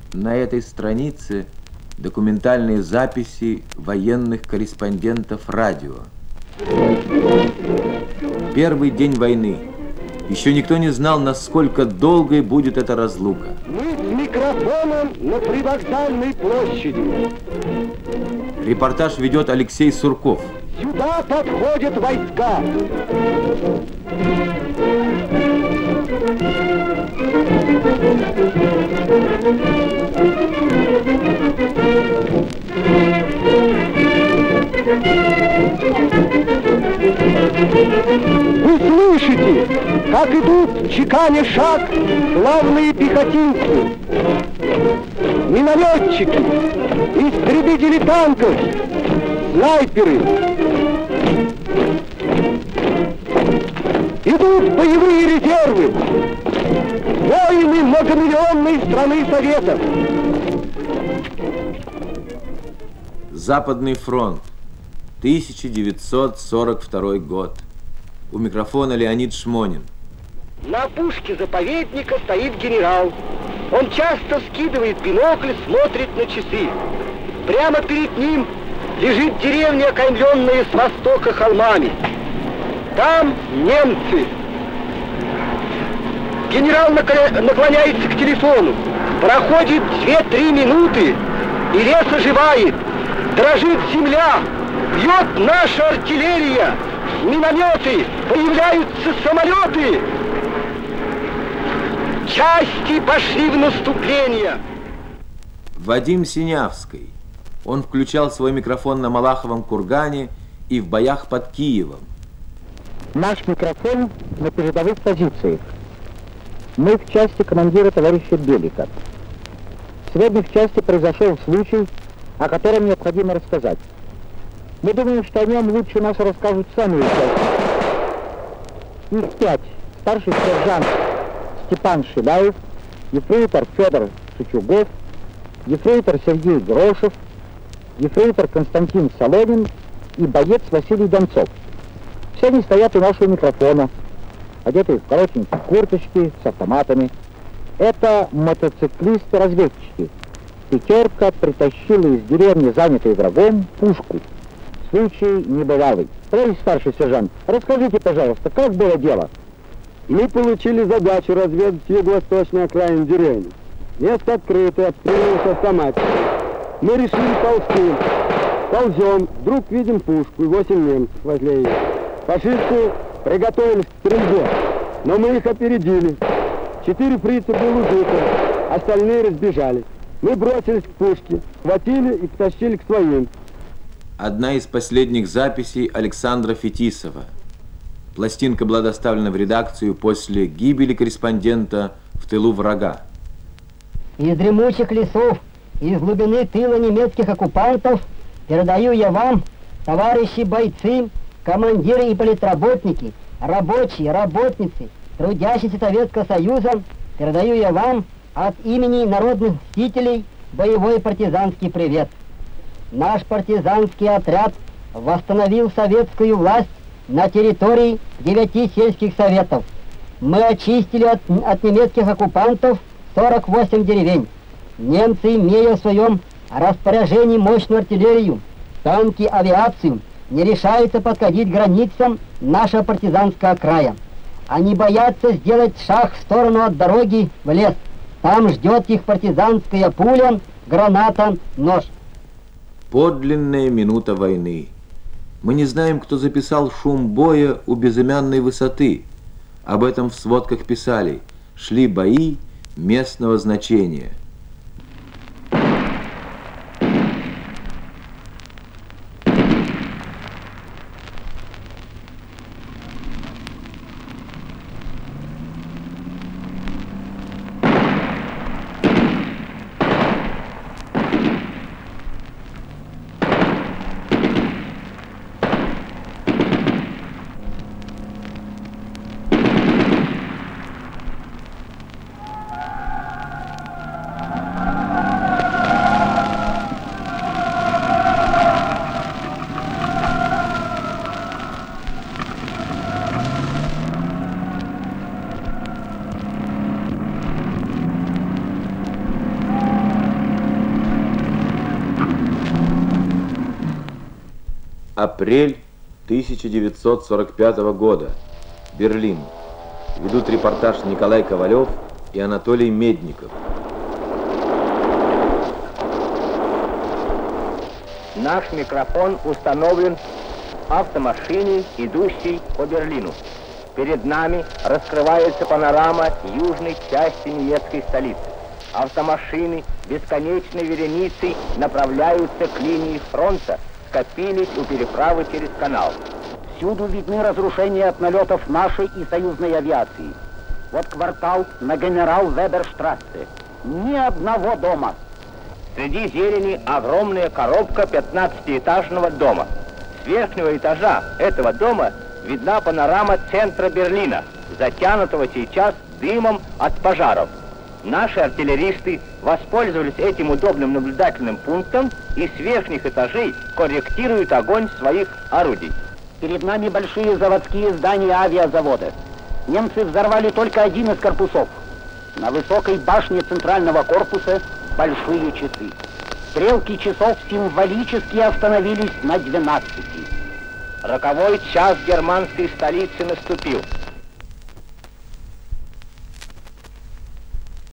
На этой странице документальные записи военных корреспондентов радио. Первый день войны. Еще никто не знал, насколько долгой будет эта разлука. Мы с микрофоном на привокзальной площади. Репортаж ведет Алексей Сурков. Сюда подходят войска. Вы слышите, как идут, чеканя шаг, славные пехотинцы, минометчики, истребители танков, снайперы. Идут боевые резервы, воины многомиллионной страны Советов. Западный фронт, 1942 год. У микрофона Леонид Шмонин. На опушке заповедника стоит генерал. Он часто скидывает бинокль, смотрит на часы. Прямо перед ним лежит деревня, окаймленная с востока холмами. Там немцы. Генерал наклоняется к телефону. Проходит 2-3 минуты, и лес оживает. Дрожит земля, бьет наша артиллерия, минометы, появляются самолеты. Части пошли в наступление. Вадим Синявский. Он включал свой микрофон на Малаховом кургане и в боях под Киевом. Наш микрофон на передовых позициях. Мы в части командира товарища Белика. Сегодня в части произошел случай, о котором необходимо рассказать. Мы думаем, что о нем лучше нас расскажут сами участники. Их 5. Старший сержант Степан Шиляев, ефрейтор Федор Шичугов, ефрейтор Сергей Грошев, ефрейтор Константин Солонин и боец Василий Донцов. Все они стоят у нашего микрофона, одетые в коротенькие курточки с автоматами. Это мотоциклисты-разведчики. Пятерка притащила из деревни, занятой врагом, пушку. Случай небывалый. Товарищ старший сержант, расскажите, пожалуйста, как было дело? Мы получили задачу разведать юго-восточную окраину деревни. Место открытое, обстреливалось автоматом. Мы решили ползти. Ползем, вдруг видим пушку и 8 немцев возле ее. Фашисты приготовились к стрельбе, но мы их опередили. 4 фрица было убито, остальные разбежались. Мы бросились к пушке, схватили и потащили к своим. Одна из последних записей Александра Фетисова. Пластинка была доставлена в редакцию после гибели корреспондента в тылу врага. Из дремучих лесов, из глубины тыла немецких оккупантов передаю я вам, товарищи бойцы, командиры и политработники, рабочие, работницы, трудящиеся Советского Союза, передаю я вам от имени народных мстителей боевой партизанский привет. Наш партизанский отряд восстановил советскую власть на территории 9 сельских советов. Мы очистили от немецких оккупантов 48 деревень. Немцы, имея в своем распоряжении мощную артиллерию, танки, авиацию, не решаются подходить к границам нашего партизанского края. Они боятся сделать шаг в сторону от дороги в лес. Там ждет их партизанская пуля, граната, нож. Подлинная минута войны. Мы не знаем, кто записал шум боя у безымянной высоты. Об этом в сводках писали. Шли бои местного значения. Апрель 1945 года. Берлин. Ведут репортаж Николай Ковалев и Анатолий Медников. Наш микрофон установлен в автомашине, идущей по Берлину. Перед нами раскрывается панорама южной части немецкой столицы. Автомашины бесконечной вереницей направляются к линии фронта, скопились у переправы через канал. Всюду видны разрушения от налетов нашей и союзной авиации. Вот квартал на Генерал-Веберштрассе. Ни одного дома. Среди зелени огромная коробка 15-этажного дома. С верхнего этажа этого дома видна панорама центра Берлина, затянутого сейчас дымом от пожаров. Наши артиллеристы воспользовались этим удобным наблюдательным пунктом и с верхних этажей корректируют огонь своих орудий. Перед нами большие заводские здания авиазавода. Немцы взорвали только один из корпусов. На высокой башне центрального корпуса большие часы. Стрелки часов символически остановились на 12. Роковой час германской столицы наступил.